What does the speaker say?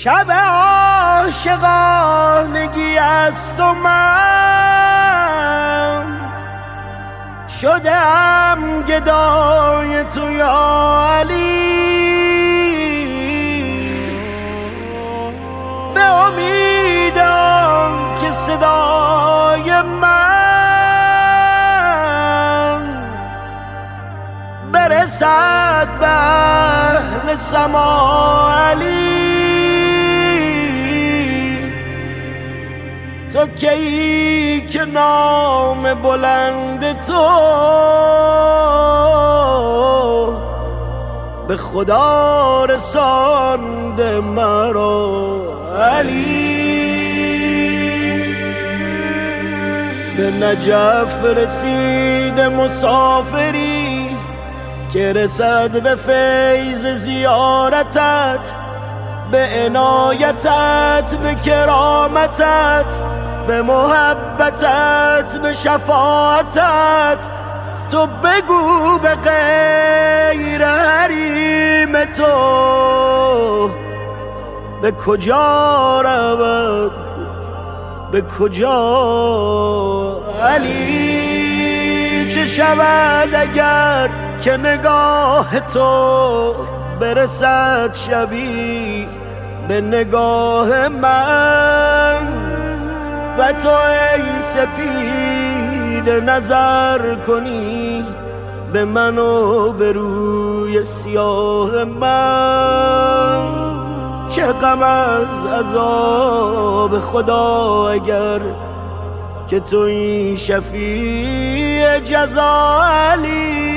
شب عاشقانگی است و من شدم گدای تو یا علی. به امیدم که صدای من برسد به اهل سما علی. تو کی که نام بلند تو به خدا رسانده مرا علی. به نجف رسید مسافری که رسد به فیض زیارتت، به عنایتت، به کرامتت، به محبتت، به شفاعتت. تو بگو به غیر حریم تو به کجا رود، به کجا علی. چه شود اگر که نگاه تو برسد شبی به نگاه من و تو ای سپید نظر کنی به من و به روی سیاه من. چه غم از عذاب خدا اگر که تویی شفیع جزا علی.